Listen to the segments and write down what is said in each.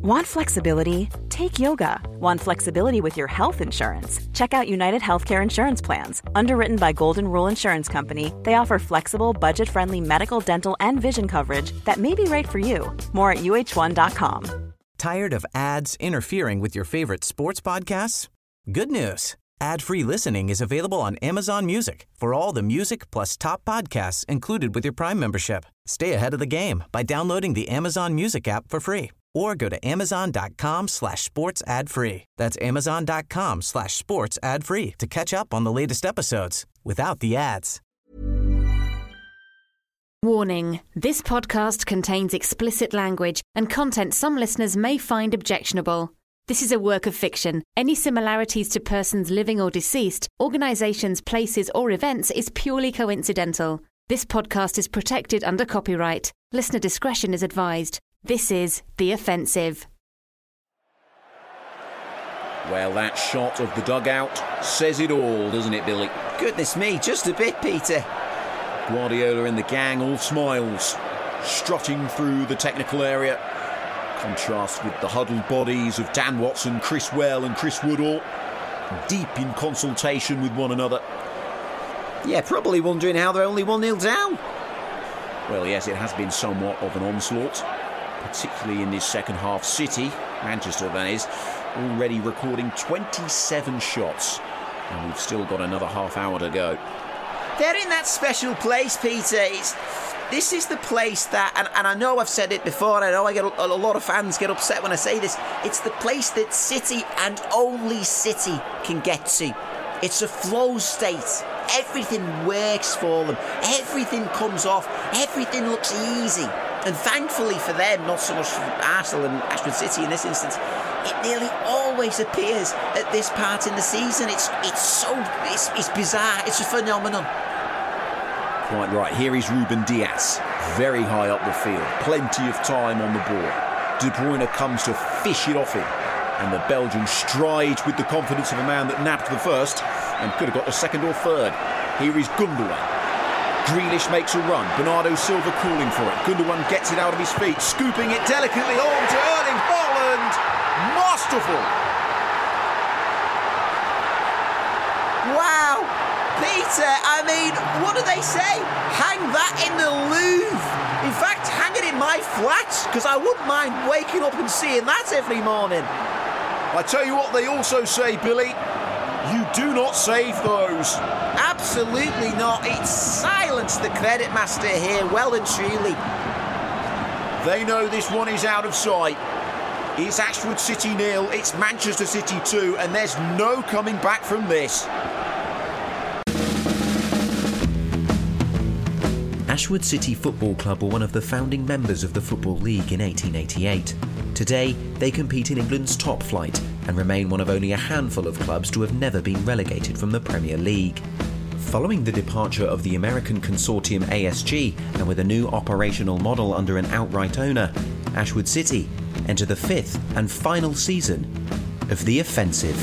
Want flexibility? Take yoga. Want flexibility with your health insurance? Check out United Healthcare Insurance Plans. Underwritten by Golden Rule Insurance Company, they offer flexible, budget-friendly medical, dental, and vision coverage that may be right for you. More at uh1.com. Tired of ads interfering with your favorite sports podcasts? Good news. Ad-free listening is available on Amazon Music for all the music plus top podcasts included with your Prime membership. Stay ahead of the game by downloading the Amazon Music app for free or go to amazon.com/sports ad free. That's amazon.com/sports ad free to catch up on the latest episodes without the ads. Warning, this podcast contains explicit language and content some listeners may find objectionable. This is a work of fiction. Any similarities to persons living or deceased, organisations, places or events is purely coincidental. This podcast is protected under copyright. Listener discretion is advised. This is The Offensive. Well, that shot of the dugout says it all, doesn't it, Billy? Goodness me, just a bit, Peter. Guardiola and the gang all smiles, strutting through the technical area. Contrast with the huddled bodies of Dan Watson, Chris Well and Chris Woodall, deep in consultation with one another. Yeah, probably wondering how they're only 1-0 down. Well, yes, it has been somewhat of an onslaught, particularly in this second half. City, Manchester that is, already recording 27 shots, and we've still got another half hour to go. They're in that special place, Peter. This is the place that, and I know I've said it before, I know I get a lot of fans get upset when I say this, it's the place that City and only City can get to. It's a flow state. Everything works for them. Everything comes off. Everything looks easy. And thankfully for them, not so much for Arsenal and Ashford City in this instance, it nearly always appears at this part in the season. It's bizarre. It's a phenomenon. Quite right. Here is Ruben Dias, very high up the field, plenty of time on the ball. De Bruyne comes to fish it off him, and the Belgian strides with the confidence of a man that nabbed the first and could have got the second or third. Here is Gundogan. Grealish makes a run. Bernardo Silva calling for it. Gundogan gets it out of his feet, scooping it delicately on to Erling Haaland. Masterful. Wow. Peter, I mean, what do they say? Hang that in the Louvre. In fact, hang it in my flat, because I wouldn't mind waking up and seeing that every morning. I tell you what they also say, Billy. You do not save those. Absolutely not. It's silence the credit master here, well and truly. They know this one is out of sight. It's Ashford City 0, it's Manchester City 2, and there's no coming back from this. Ashwood City Football Club were one of the founding members of the Football League in 1888. Today, they compete in England's top flight and remain one of only a handful of clubs to have never been relegated from the Premier League. Following the departure of the American consortium ASG and with a new operational model under an outright owner, Ashwood City enter the fifth and final season of The Offensive.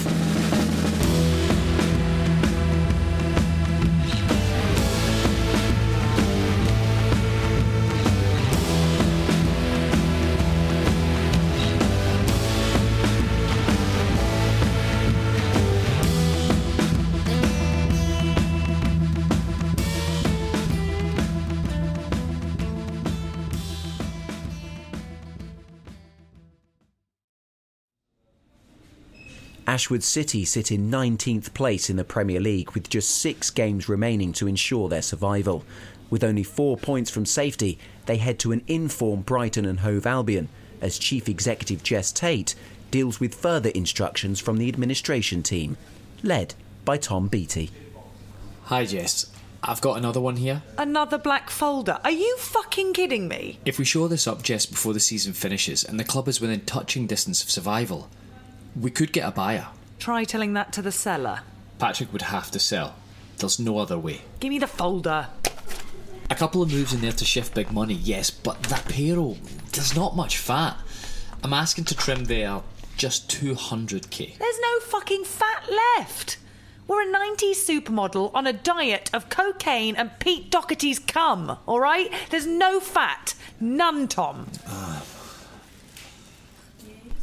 Ashwood City sit in 19th place in the Premier League with just 6 games remaining to ensure their survival. With only 4 points from safety, they head to an in-form Brighton and Hove Albion as Chief Executive Jess Tate deals with further instructions from the administration team, led by Tom Beattie. Hi Jess, I've got another one here. Another black folder? Are you fucking kidding me? If we show this up just before the season finishes and the club is within touching distance of survival, we could get a buyer. Try telling that to the seller. Patrick would have to sell. There's no other way. Give me the folder. A couple of moves in there to shift big money, yes, but that payroll, there's not much fat. I'm asking to trim there just 200k. There's no fucking fat left. We're a 90s supermodel on a diet of cocaine and Pete Doherty's cum, all right? There's no fat. None, Tom.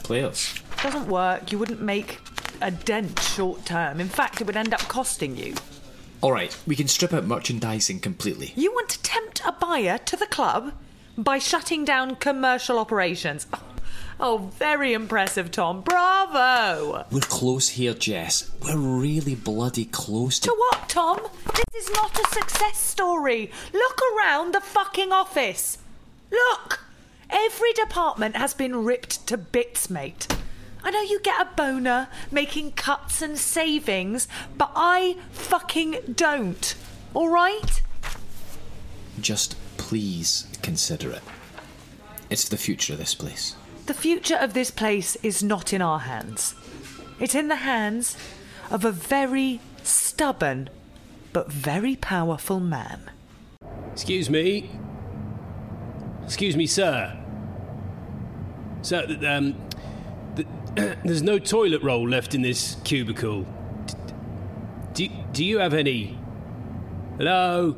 players. Doesn't work. You wouldn't make a dent short term. In fact, it would end up costing you. Alright, we can strip out merchandising completely. You want to tempt a buyer to the club by shutting down commercial operations. Oh, very impressive, Tom. Bravo! We're close here, Jess. We're really bloody close To what, Tom? This is not a success story. Look around the fucking office. Look! Every department has been ripped to bits, mate. I know you get a boner making cuts and savings, but I fucking don't. All right? Just please consider it. It's the future of this place. The future of this place is not in our hands. It's in the hands of a very stubborn but very powerful man. Excuse me. Excuse me, sir. Sir, there's no toilet roll left in this cubicle. Do you have any? Hello?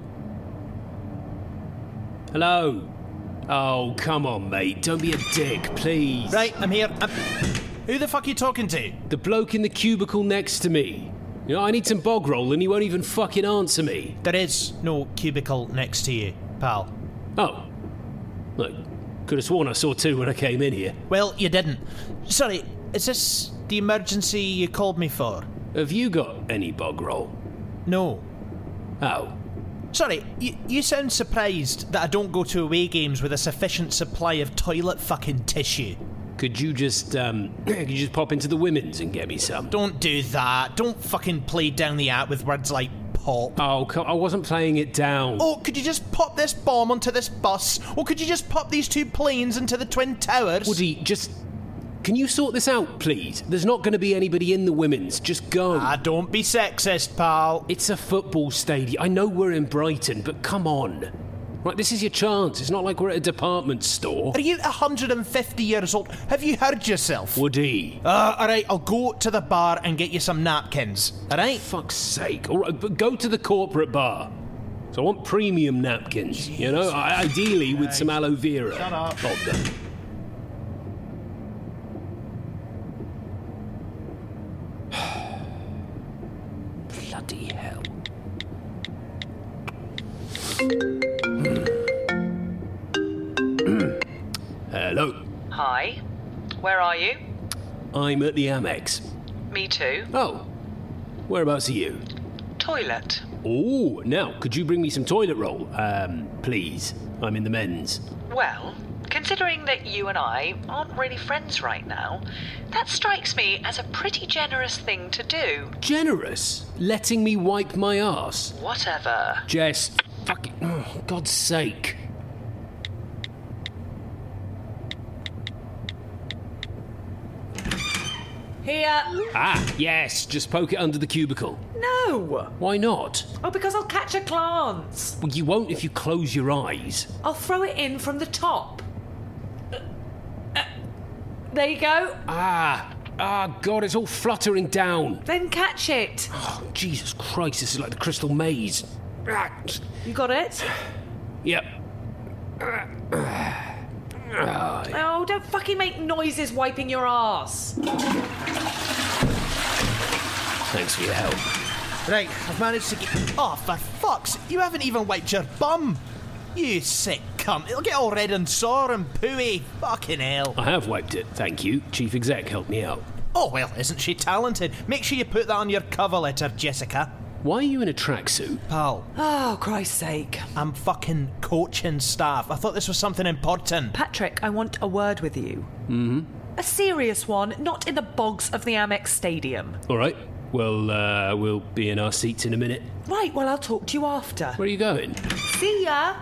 Hello? Oh, come on, mate. Don't be a dick, please. Right, I'm here. Who the fuck are you talking to? The bloke in the cubicle next to me. You know, I need some bog roll and he won't even fucking answer me. There is no cubicle next to you, pal. Oh. Look, could have sworn I saw two when I came in here. Well, you didn't. Sorry, is this the emergency you called me for? Have you got any bog roll? No. Oh. Sorry, you sound surprised that I don't go to away games with a sufficient supply of toilet fucking tissue. Could you just pop into the women's and get me some? Don't do that. Don't fucking play down the app with words like pop. Oh, I wasn't playing it down. Oh, could you just pop this bomb onto this bus? Or could you just pop these two planes into the Twin Towers? Woody, can you sort this out, please? There's not going to be anybody in the women's. Just go. Don't be sexist, pal. It's a football stadium. I know we're in Brighton, but come on. Right, this is your chance. It's not like we're at a department store. Are you 150 years old? Have you heard yourself? Woody. Alright, I'll go to the bar and get you some napkins. Alright? Fuck's sake. Alright, but go to the corporate bar. So I want premium napkins, you know? Ideally with some aloe vera. Shut up. On them. Bloody hell. Hello. Hi. Where are you? I'm at the Amex. Me too. Oh. Whereabouts are you? Toilet. Oh, now, could you bring me some toilet roll? Please. I'm in the men's. Well, considering that you and I aren't really friends right now, that strikes me as a pretty generous thing to do. Generous? Letting me wipe my arse? Whatever. Jess, fucking... Oh, God's sake. Here. Ah, yes, just poke it under the cubicle. No. Why not? Oh, because I'll catch a glance. Well, you won't if you close your eyes. I'll throw it in from the top. There you go. Ah, God, it's all fluttering down. Then catch it. Oh, Jesus Christ, this is like the Crystal Maze. You got it? Yep. Oh, don't fucking make noises wiping your arse. Thanks for your help. Right, I've managed to get... Oh, for fuck's... You haven't even wiped your bum. You sick cunt. It'll get all red and sore and pooey. Fucking hell. I have wiped it, thank you. Chief Exec helped me out. Oh, well, isn't she talented? Make sure you put that on your cover letter, Jessica. Why are you in a tracksuit? Pal. Oh, Christ's sake. I'm fucking coaching staff. I thought this was something important. Patrick, I want a word with you. Mm-hmm. A serious one, not in the bogs of the Amex Stadium. All right. Well, we'll be in our seats in a minute. Right, well, I'll talk to you after. Where are you going? See ya!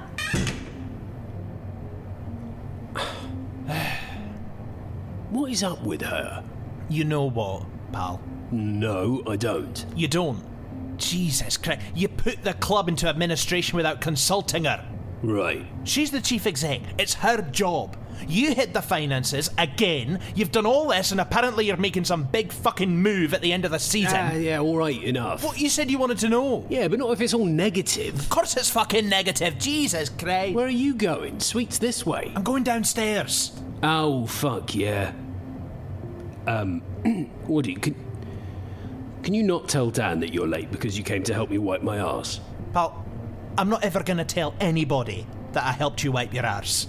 What is up with her? You know what, pal? No, I don't. You don't? Jesus Christ. You put the club into administration without consulting her. Right. She's the chief exec. It's her job. You hit the finances again. You've done all this and apparently you're making some big fucking move at the end of the season. Yeah, all right, enough. What, you said you wanted to know? Yeah, but not if it's all negative. Of course it's fucking negative. Jesus Christ. Where are you going? Sweets this way. I'm going downstairs. Oh, fuck yeah. Woody, can you not tell Dan that you're late because you came to help me wipe my arse? Pal, I'm not ever going to tell anybody that I helped you wipe your arse.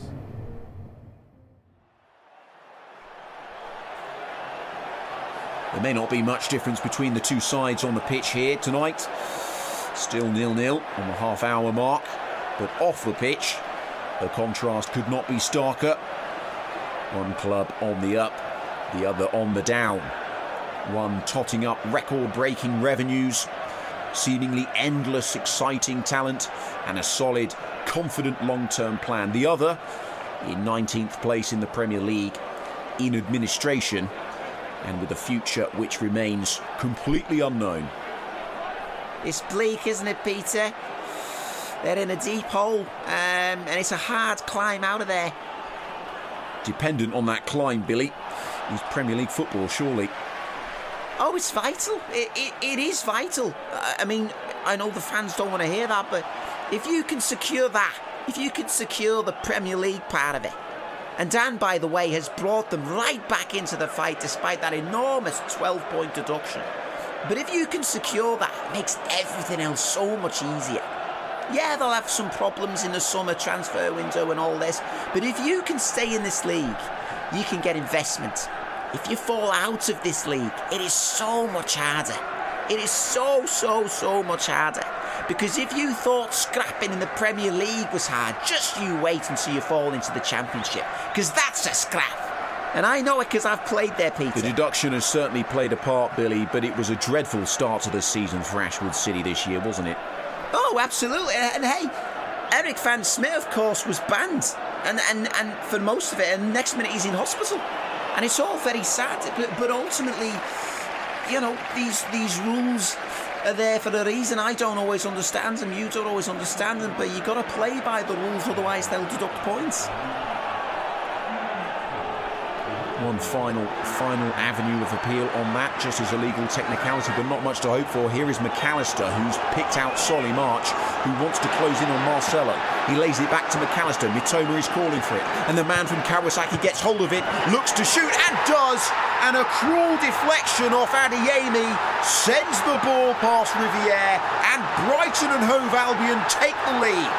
There may not be much difference between the two sides on the pitch here tonight. Still 0-0 on the half-hour mark. But off the pitch, the contrast could not be starker. One club on the up, the other on the down. One totting up record-breaking revenues, seemingly endless, exciting talent, and a solid, confident long-term plan. The other, in 19th place in the Premier League, in administration, and with a future which remains completely unknown. It's bleak, isn't it, Peter? They're in a deep hole, and it's a hard climb out of there. Dependent on that climb, Billy, is Premier League football, surely. Oh, it's vital. It is vital. I mean, I know the fans don't want to hear that, but if you can secure that, if you can secure the Premier League part of it, and Dan, by the way, has brought them right back into the fight despite that enormous 12-point deduction. But if you can secure that, it makes everything else so much easier. Yeah, they'll have some problems in the summer transfer window and all this, but if you can stay in this league, you can get investment. If you fall out of this league, it is so much harder. It is so much harder. Because if you thought scrapping in the Premier League was hard, just you wait until you fall into the Championship. Because that's a scrap. And I know it because I've played there, Peter. The deduction has certainly played a part, Billy, but it was a dreadful start to the season for Ashwood City this year, wasn't it? Oh, absolutely. And hey, Eric Van Smith, of course, was banned. And for most of it, and next minute he's in hospital. And it's all very sad. But ultimately, you know, these rules are there for a reason. I don't always understand them. You don't always understand them. But you got to play by the rules, otherwise they'll deduct points. One final avenue of appeal on that, just as a legal technicality, but not much to hope for. Here is McAllister, who's picked out Solly March, who wants to close in on Marcelo. He lays it back to McAllister. Mitoma is calling for it, and the man from Kawasaki gets hold of it, looks to shoot, and does! And a cruel deflection off Adeyemi sends the ball past Riviere, and Brighton and Hove Albion take the lead.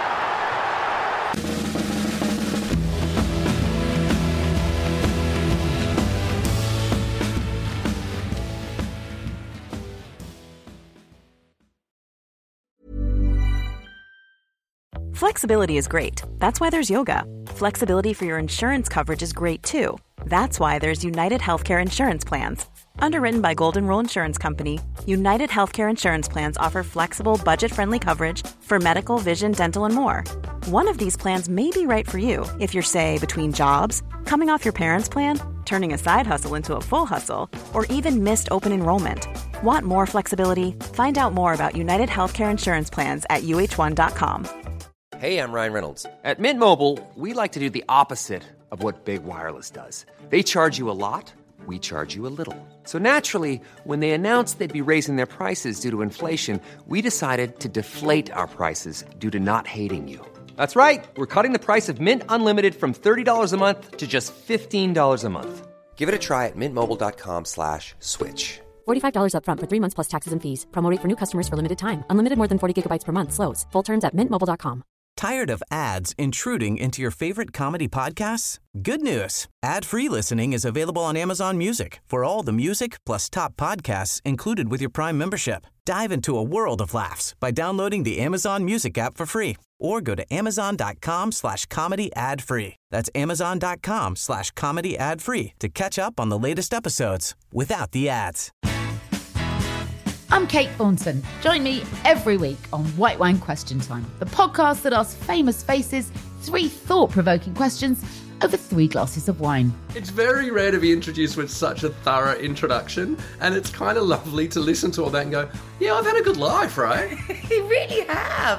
Flexibility is great. That's why there's yoga. Flexibility for your insurance coverage is great too. That's why there's United Healthcare Insurance Plans. Underwritten by Golden Rule Insurance Company, United Healthcare Insurance Plans offer flexible, budget-friendly coverage for medical, vision, dental, and more. One of these plans may be right for you if you're, say, between jobs, coming off your parents' plan, turning a side hustle into a full hustle, or even missed open enrollment. Want more flexibility? Find out more about United Healthcare Insurance Plans at uh1.com. Hey, I'm Ryan Reynolds. At Mint Mobile, we like to do the opposite of what Big Wireless does. They charge you a lot, we charge you a little. So naturally, when they announced they'd be raising their prices due to inflation, we decided to deflate our prices due to not hating you. That's right. We're cutting the price of Mint Unlimited from $30 a month to just $15 a month. Give it a try at mintmobile.com/switch. $45 up front for 3 months plus taxes and fees. Promo rate for new customers for limited time. Unlimited more than 40 gigabytes per month. Slows full terms at mintmobile.com. Tired of ads intruding into your favorite comedy podcasts? Good news. Ad-free listening is available on Amazon Music for all the music plus top podcasts included with your Prime membership. Dive into a world of laughs by downloading the Amazon Music app for free or go to amazon.com/comedy ad-free. That's amazon.com/comedy ad-free to catch up on the latest episodes without the ads. I'm Kate Thornton. Join me every week on White Wine Question Time, the podcast that asks famous faces 3 thought-provoking questions over 3 glasses of wine. It's very rare to be introduced with such a thorough introduction, and it's kind of lovely to listen to all that and go, yeah, I've had a good life, right? You really have.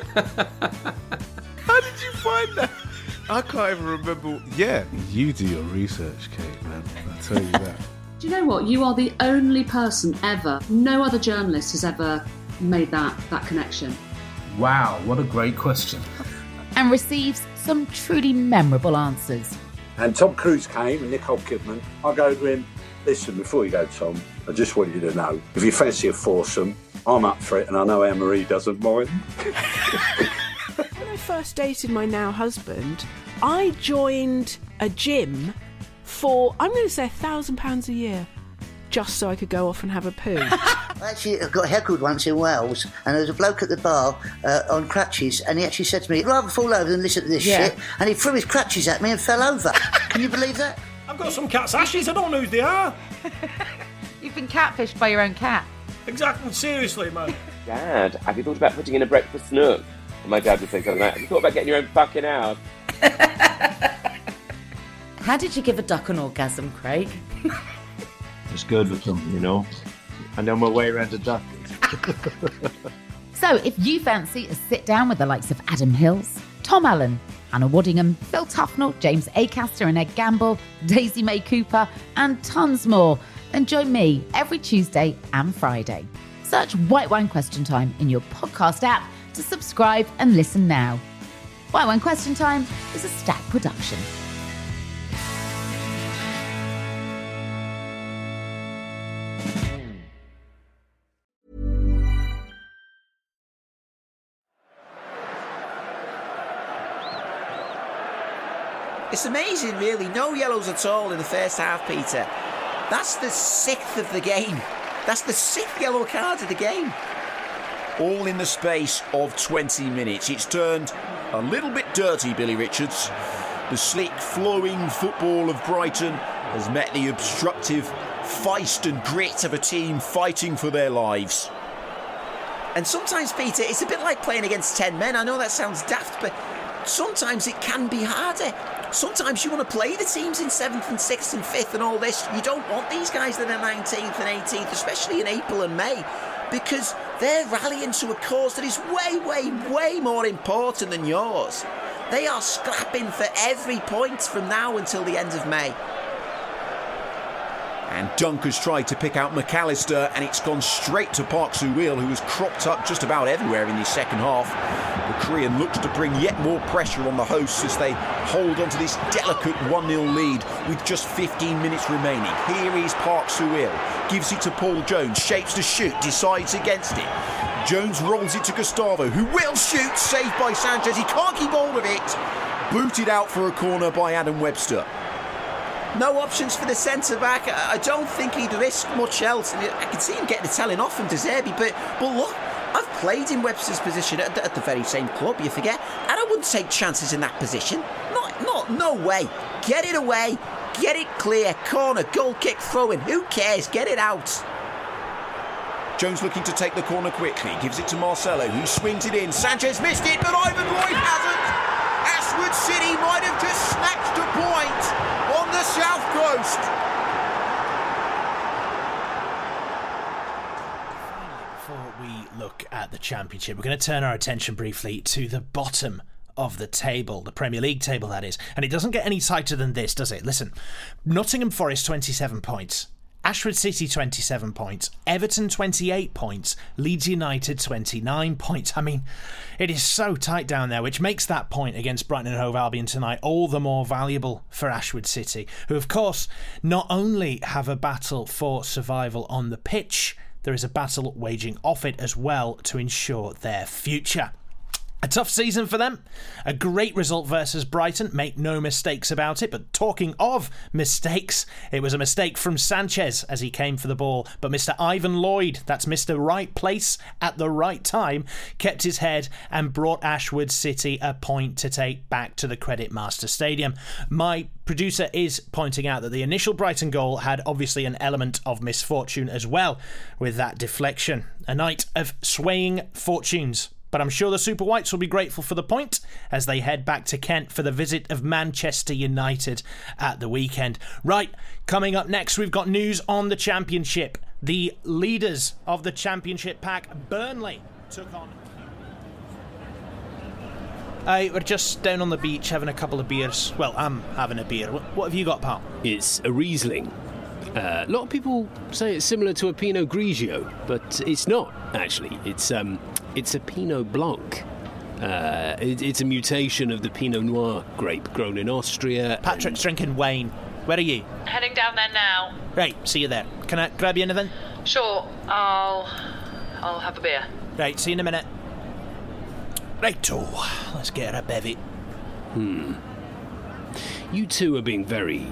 How did you find that? I can't even remember. Yeah, you do your research, Kate, man. I'll tell you that. Do you know what? You are the only person ever, no other journalist has ever made that connection. Wow, what a great question. And receives some truly memorable answers. And Tom Cruise came and Nicole Kidman. I go to him, Listen, before you go, Tom, I just want you to know, if you fancy a foursome, I'm up for it, and I know Anne-Marie doesn't mind. When I first dated my now husband, I joined a gym for, I'm going to say £1,000 a year, just so I could go off and have a poo. Actually, I got heckled once in Wales, and there was a bloke at the bar on crutches, and he actually said to me, "I'd rather fall over than listen to this shit," and he threw his crutches at me and fell over. Can you believe that? I've got some cat's ashes, I don't know who they are. You've been catfished by your own cat. Exactly, seriously, man. Dad, have you thought about putting in a breakfast nook? And my dad would say something like, have you thought about getting your own fucking house? How did you give a duck an orgasm, Craig? It's good with them, you know. I know my way around a duck. So if you fancy a sit down with the likes of Adam Hills, Tom Allen, Hannah Waddingham, Phil Tufnell, James Acaster and Ed Gamble, Daisy May Cooper and tons more, then join me every Tuesday and Friday. Search White Wine Question Time in your podcast app to subscribe and listen now. White Wine Question Time is a Stack production. It's amazing, really. No yellows at all in the first half, Peter. That's the 6th of the game. That's the 6th yellow card of the game. All in the space of 20 minutes. It's turned a little bit dirty, Billy Richards. The slick, flowing football of Brighton has met the obstructive feist and grit of a team fighting for their lives. And sometimes, Peter, it's a bit like playing against 10 men. I know that sounds daft, but sometimes it can be harder. Sometimes you want to play the teams in 7th and 6th and 5th and all this. You don't want these guys that are 19th and 18th, especially in April and May, because they're rallying to a cause that is way, way, way more important than yours. They are scrapping for every point from now until the end of May. And Dunk has tried to pick out McAllister, and it's gone straight to Park Soo-il, who has cropped up just about everywhere in the second half. The Korean looks to bring yet more pressure on the hosts as they hold on to this delicate 1-0 lead with just 15 minutes remaining. Here is Park Soo-il, gives it to Paul Jones, shapes to shoot, decides against it. Jones rolls it to Gustavo, who will shoot, saved by Sanchez. He can't keep hold of it. Booted out for a corner by Adam Webster. No options for the centre-back. I don't think he'd risk much else. I can see him getting the telling off from De Zerbi, but look, I've played in Webster's position at the very same club, you forget, and I wouldn't take chances in that position. No way. Get it away, get it clear, corner, goal kick, throw in, who cares, get it out. Jones looking to take the corner quickly, gives it to Marcelo, who swings it in. Sanchez missed it, but Ivan Lloyd hasn't. Ashwood City might have just snatched a point on the South Coast. Before we look at the Championship, we're going to turn our attention briefly to the bottom of the table, the Premier League table, that is. And it doesn't get any tighter than this, does it? Listen, Nottingham Forest 27 points. Ashford City 27 points, Everton 28 points, Leeds United 29 points. I mean, it is so tight down there, which makes that point against Brighton and Hove Albion tonight all the more valuable for Ashford City, who of course not only have a battle for survival on the pitch, there is a battle waging off it as well to ensure their future. A tough season for them. A great result versus Brighton, make no mistakes about it. But talking of mistakes, it was a mistake from Sanchez as he came for the ball. But Mr. Ivan Lloyd, that's Mr. Right Place at the right time, kept his head and brought Ashwood City a point to take back to the Credit Master Stadium. My producer is pointing out that the initial Brighton goal had obviously an element of misfortune as well with that deflection. A night of swaying fortunes. But I'm sure the Super Whites will be grateful for the point as they head back to Kent for the visit of Manchester United at the weekend. Right, coming up next, we've got news on the Championship. The leaders of the Championship pack, Burnley, took on... We're just down on the beach having a couple of beers. Well, I'm having a beer. What have you got, pal? It's a Riesling. A lot of people say it's similar to a Pinot Grigio, but it's not, actually. It's a Pinot Blanc. It's a mutation of the Pinot Noir grape grown in Austria. Patrick's drinking Wayne. Where are you? Heading down there now. Right, see you there. Can I grab you anything? Sure, I'll have a beer. Right, see you in a minute. Righto, let's get her a bevy. You two are being very,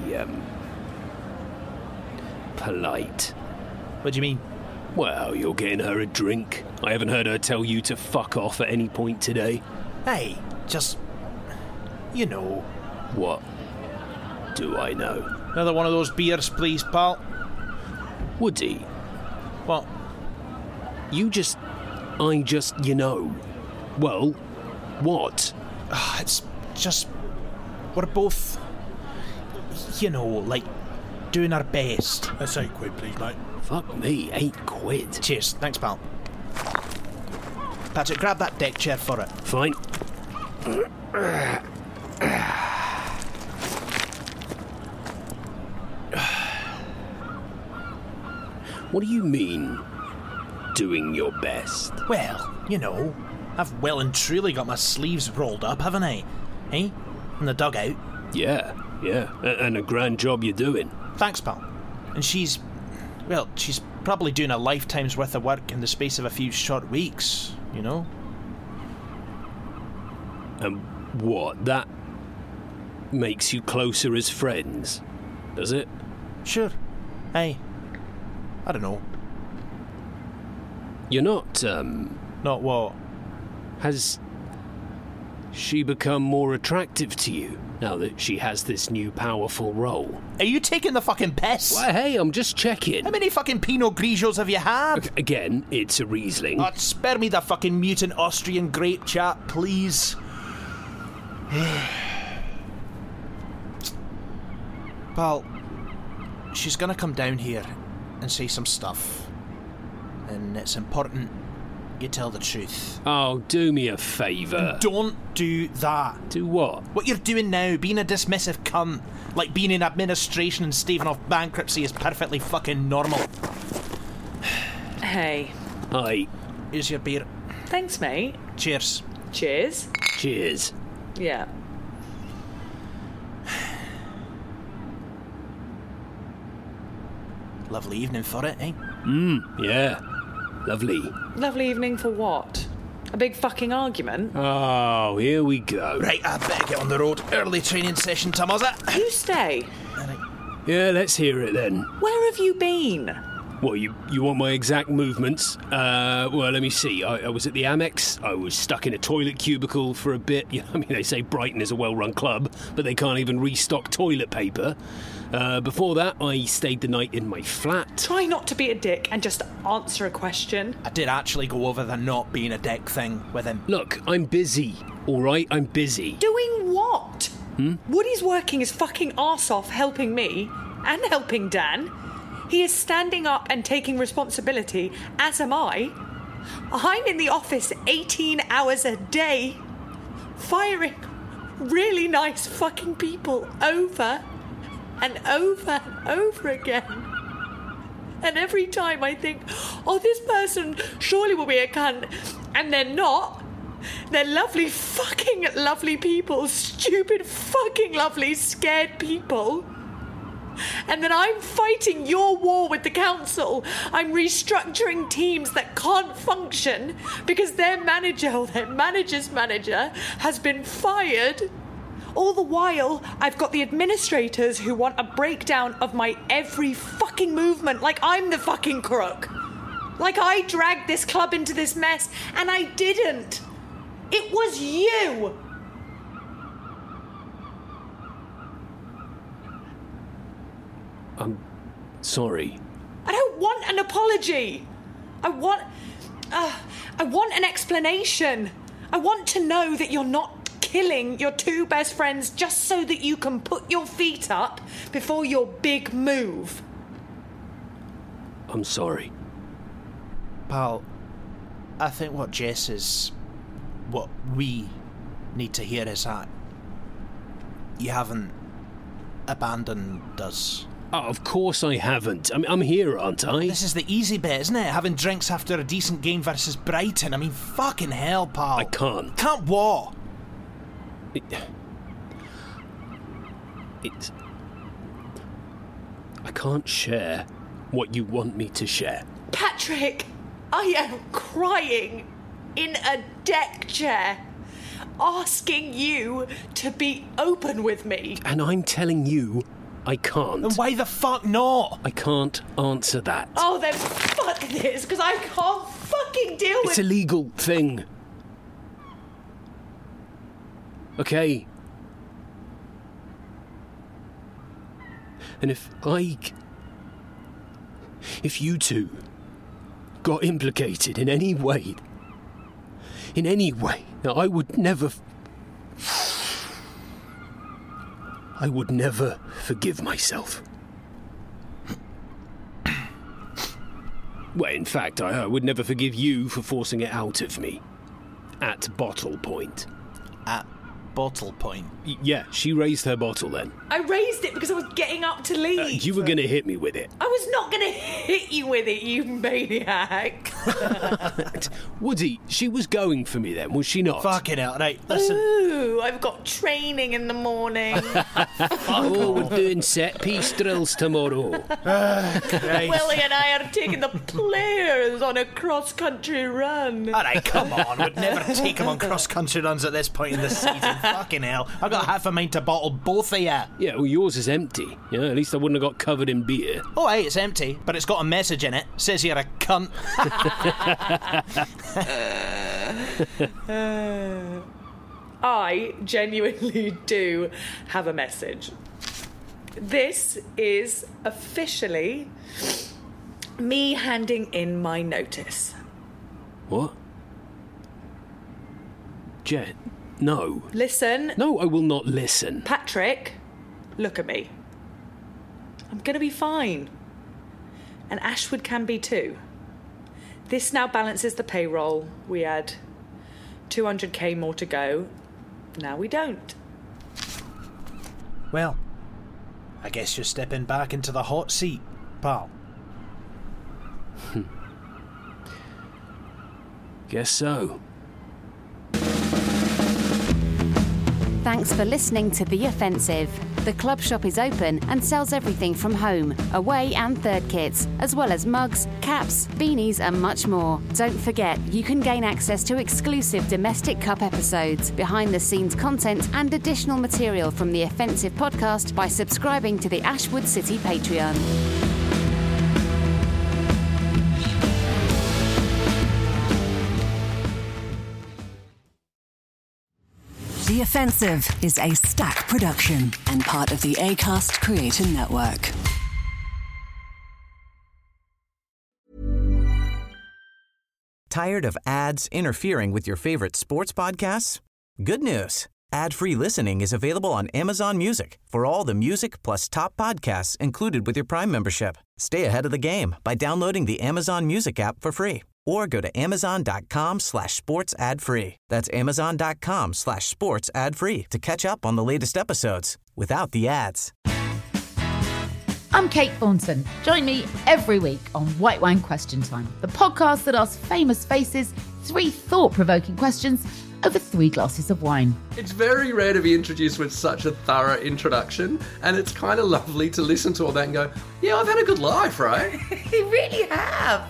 polite. What do you mean? Well, you're getting her a drink. I haven't heard her tell you to fuck off at any point today. Hey, just... you know. What do I know? Another one of those beers, please, pal. Woody. What? I just, you know. Well, what? It's just... we're both... you know, like, doing our best. That's £8, please, mate. Fuck me, £8. Cheers, thanks, pal. Patrick, grab that deck chair for it. Fine. What do you mean, doing your best? Well, you know, I've well and truly got my sleeves rolled up, haven't I? Eh? In the dugout. Yeah. And a grand job you're doing. Thanks, pal. And she's probably doing a lifetime's worth of work in the space of a few short weeks, you know? And what, that makes you closer as friends, does it? Sure. Hey, I don't know. You're not, Not what? Has she become more attractive to you now that she has this new powerful role? Are you taking the fucking piss? Well, hey, I'm just checking. How many fucking Pinot Grigios have you had? Again, it's a Riesling. Spare me the fucking mutant Austrian grape chat, please. Pal, she's gonna come down here and say some stuff. And it's important you tell the truth. Oh, do me a favour. Don't do that. Do what? What you're doing now, being a dismissive cunt, like being in administration and staving off bankruptcy, is perfectly fucking normal. Hey. Hi. Here's your beer. Thanks, mate. Cheers. Cheers. Cheers. Yeah. Lovely evening for it, eh? Yeah. Lovely. Lovely evening for what? A big fucking argument? Oh, here we go. Right, I better get on the road. Early training session, Tomaza. You stay. Yeah, let's hear it then. Where have you been? Well, you want my exact movements? Well, let me see. I was at the Amex. I was stuck in a toilet cubicle for a bit. I mean, they say Brighton is a well-run club, but they can't even restock toilet paper. Before that, I stayed the night in my flat. Try not to be a dick and just answer a question. I did actually go over the not being a dick thing with him. Look, I'm busy, all right? I'm busy. Doing what? Woody's working his fucking arse off helping me and helping Dan. He is standing up and taking responsibility, as am I. I'm in the office 18 hours a day, firing really nice fucking people over and over and over again. And every time I think, oh, this person surely will be a cunt, and they're not. They're lovely fucking lovely people, stupid fucking lovely scared people. And then I'm fighting your war with the council. I'm restructuring teams that can't function because their manager or their manager's manager has been fired. All the while, I've got the administrators who want a breakdown of my every fucking movement, like I'm the fucking crook. Like I dragged this club into this mess, and I didn't. It was you. I'm sorry. I don't want an apology. I want an explanation. I want to know that you're not killing your two best friends just so that you can put your feet up before your big move. I'm sorry. Pal, I think what Jess is... what we need to hear is that you haven't abandoned us. Oh, of course I haven't. I'm here, aren't I? This is the easy bit, isn't it? Having drinks after a decent game versus Brighton. I mean, fucking hell, pal. I can't. Can't what? I can't share what you want me to share. Patrick, I am crying in a deck chair, asking you to be open with me. And I'm telling you, I can't. And why the fuck not? I can't answer that. Oh, then fuck this, because I can't fucking deal with... It's a legal thing. Okay. And if you two got implicated in any way, now I would never forgive myself. Well, in fact, I would never forgive you for forcing it out of me. At bottle point. At bottle point? Yeah, she raised her bottle then. I raised it because I was getting up to leave. You were going to hit me with it. I was not going to hit you with it, you maniac. Woody, she was going for me then, was she not? Fucking hell, right, listen. Ooh, I've got training in the morning. We're doing set-piece drills tomorrow. Willie and I are taking the players on a cross-country run. All right, come on. We'd never take them on cross-country runs at this point in the season. Fucking hell. I've got half a mind to bottle both of you. Yeah, well, yours is empty. Yeah, at least I wouldn't have got covered in beer. Oh, hey, it's empty, but it's got a message in it. Says you're a cunt. I genuinely do have a message. This is officially me handing in my notice. What? Jen, no. Listen. No, I will not listen. Patrick, look at me. I'm going to be fine. And Ashwood can be too. This now balances the payroll. We had 200k more to go. Now we don't. Well, I guess you're stepping back into the hot seat, pal. Guess so. Thanks for listening to The Offensive. The club shop is open and sells everything from home, away and third kits, as well as mugs, caps, beanies and much more. Don't forget, you can gain access to exclusive Domestic Cup episodes, behind-the-scenes content and additional material from The Offensive podcast by subscribing to the Ashwood City Patreon. The Offensive is a Stack production and part of the Acast Creator Network. Tired of ads interfering with your favorite sports podcasts? Good news. Ad-free listening is available on Amazon Music for all the music plus top podcasts included with your Prime membership. Stay ahead of the game by downloading the Amazon Music app for free or go to amazon.com/sports ad free. That's amazon.com/sports ad free to catch up on the latest episodes without the ads. I'm Kate Thornton. Join me every week on White Wine Question Time, the podcast that asks famous faces 3 thought-provoking questions over 3 glasses of wine. It's very rare to be introduced with such a thorough introduction, and it's kind of lovely to listen to all that and go, yeah, I've had a good life, right? You really have.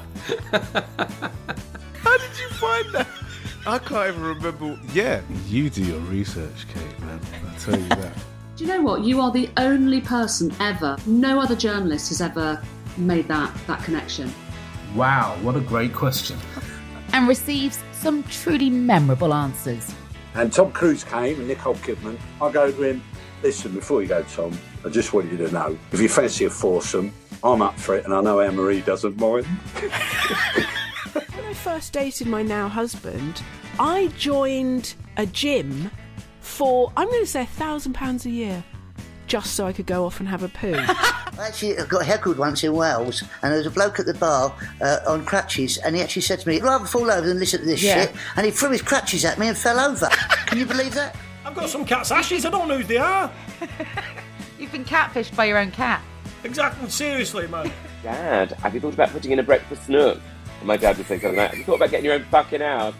How did you find that? I can't even remember. Yeah, you do your research, Kate, man. I tell you that. Do you know what? You are the only person ever, no other journalist has ever made that connection. Wow, what a great question. And receives some truly memorable answers. And Tom Cruise came and Nicole Kidman. I go to him, listen, before you go, Tom, I just want you to know, if you fancy a foursome, I'm up for it, and I know Anne-Marie doesn't mind. When I first dated my now husband, I joined a gym for, I'm going to say £1,000 a year, just so I could go off and have a poo. I actually got heckled once in Wales, and there was a bloke at the bar on crutches, and he actually said to me, I'd rather fall over than listen to this shit, and he threw his crutches at me and fell over. Can you believe that? I've got some cat's ashes, I don't know who they are. You've been catfished by your own cat. Exactly, seriously, man. Dad, have you thought about putting in a breakfast nook? And my dad would say something like, have you thought about getting your own fucking house?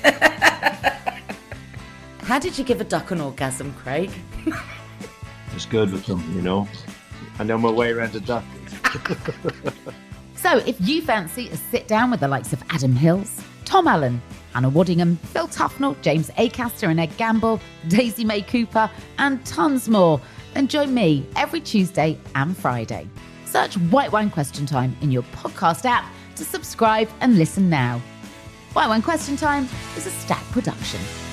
How did you give a duck an orgasm, Craig? It's good with them, you know. I know my way around a duck. So if you fancy a sit down with the likes of Adam Hills, Tom Allen, Anna Waddingham, Phil Tufnell, James Acaster and Ed Gamble, Daisy May Cooper, and tons more, then join me every Tuesday and Friday. Search White Wine Question Time in your podcast app to subscribe and listen now. White Wine Question Time is a Stack production.